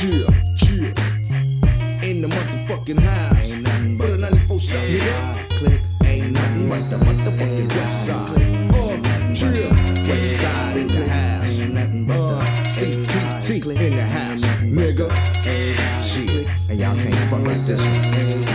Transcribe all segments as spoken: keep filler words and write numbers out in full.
chill, chill. In the motherfucking house. Ain't nothing but a ninety-four shot, nigga. Click. Ain't nothing but the motherfucking west side. Uh, chill. West side in the house. Ain't nothing but the C P T in the house, nigga. Shit. And y'all can't fuck with this one.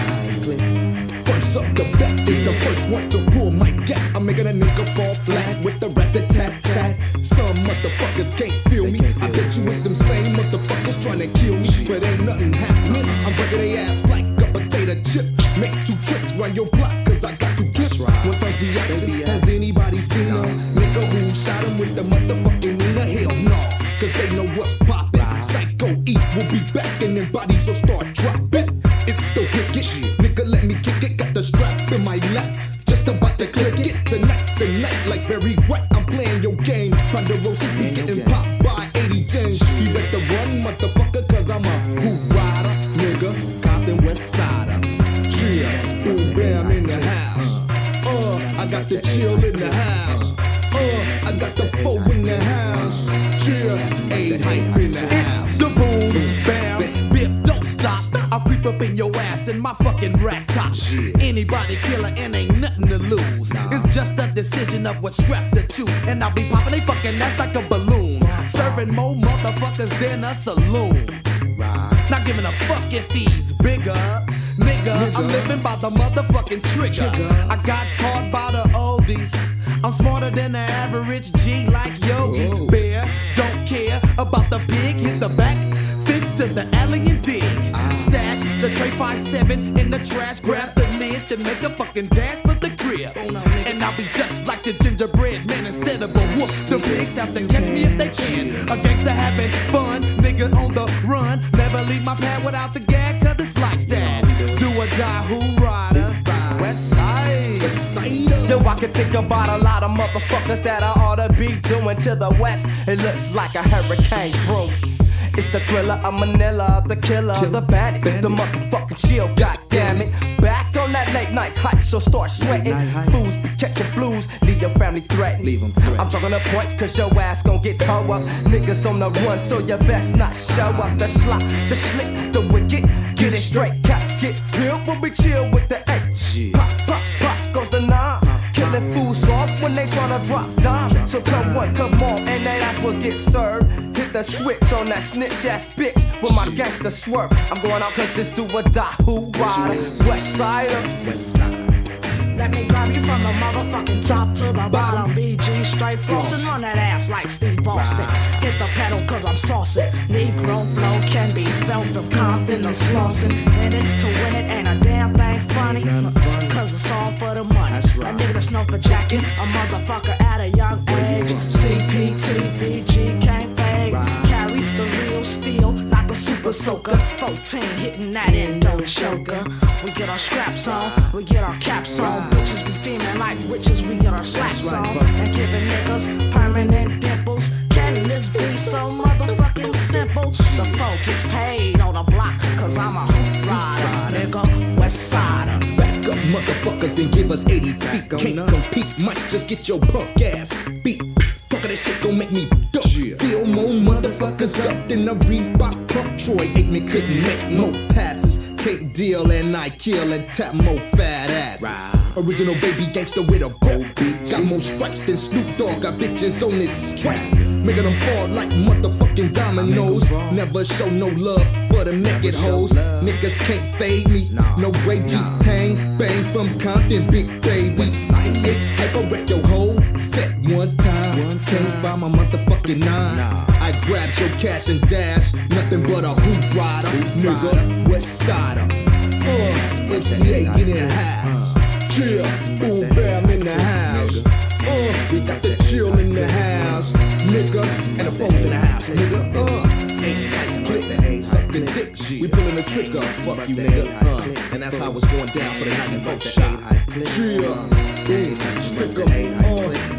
First up the back is the first one to pull my gap. I'm making a nigga fall flat with the rat-a-tat-tat. Some motherfuckers can't feel me. I bet you it's them same motherfuckers trying to kill me, but ain't nothing happening. I'm breaking their ass like a potato chip. Make two trips round your block, cause I got two clips. One times be asking, has anybody seen a nigga who shot him with the motherfucking Nina? Hell no, cause they know what's poppin'. Psycho E will be back and then bodies will start dropping. It's the wicked shit. Nigga, let me kick it. Got the strap in my lap. Just about to click it. Tonight's the night like Barry White. I'm playing your game. Ponderosa be getting popped by eighty gens. You better run, motherfucker, cause I'm a hoop rider. Nigga, Compton West Sider. Chill. Boom, bam in the house. Uh, I got the chill in the house. Uh, I got the four in the house. Chill. Eight hype in the house. It's the boom, bam, bip, don't stop. I'll creep up in your ass in my fucking rap top. Shit. Anybody killer and ain't nothing to lose. Nah. It's just a decision of what strap to choose. And I'll be popping they fucking ass like a balloon. Serving more motherfuckers than a saloon. Right. Not giving a fuck if he's bigger. Nigga, Nigga. I'm living by the motherfucking trigger. trigger. I got taught by the oldies. I'm smarter than the average G like Yogi Whoa. Bear. Don't care about the pig, hit the back. To the alley and dig. Stash the tray five seven in the trash. Grab the lid and make a fucking dash for the crib. And I'll be just like the gingerbread man instead of a whoop. The pigs have to catch me if they can. A gangster having fun, nigga on the run. Never leave my pad without the gag, cause it's like that. Do or die, who rider? West side. Yo, I can think about a lot of motherfuckers that I ought to be doing to the west. It looks like a hurricane brew. It's the thriller, I'm Manila, the killer, Kill, the bandit, bandit, the motherfucking chill, goddammit. Back on that late night hype, so start sweating. Fools be catching blues, leave your family threatened. Leave them threatened. I'm talking to points, cause your ass gon' get towed up. Niggas on the run, so you best not show up. The slop, the slick, the wicked, get it straight. Cats get peeled when we chill with the eight. Pop, pop, pop goes the nine. Killing fools off when they tryna drop dime. So come one, come on, and that ass will get served. Hit the switch on that snitch ass bitch with my gangster swerve. I'm going out cause it's do or die, who rider? West Sider. West Side. Let me grab you from the motherfucking top to the bottom. B G straight floss and run that ass like Steve Austin. Hit the pedal cause I'm saucy. Negro flow can be felt from Compton to Slauson. In it to win it ain't a damn thing funny. Cause it's all for the money. A nigga that's known for jacking a motherfucker at a young age. C P T, B G can't fade. Carry the real steel, not the super soaker. fourteen hitting that endo choker. We get our scraps on, we get our caps on. Bitches be feeling like witches, we get our slaps on. And giving niggas permanent dimples. Can this be so motherfucking simple? The folk is paid on the block, cause I'm a hoop rider, nigga, West Sider. Back up motherfuckers and give us eighty feet. Can't compete, might just get your punk ass beat. Fuck that shit gon' make me dope. Feel more motherfuckers up than a Reebok pump. Troy Aikman couldn't make more passes. Can't deal and I kill and tap more fat asses. Right. Original baby gangster with a beat. Got more stripes than Snoop Dogg. Got bitches on this strap. Making them fall like motherfucking dominoes. Never show no love for them naked hoes. Niggas can't fade me. No Ray G. Hang, bang from Compton, big baby. Eight hyper wreck your hoe. Set one time. Can't find my motherfucking nine. I grabs your cash and dash. Nothing but a hoop rider. Nigga, West Sider. Uh, M C A get in the house. Chill, boom bam in the house. Uh, we got the chill in the house. Nigga, and the folks in the house. Nigga, uh, ain't tight, click, sucking dick. We pulling the trigger, fuck you nigga. Uh, and that's how it's going down for the ninety-four shot. Chill, boom, stick up, uh.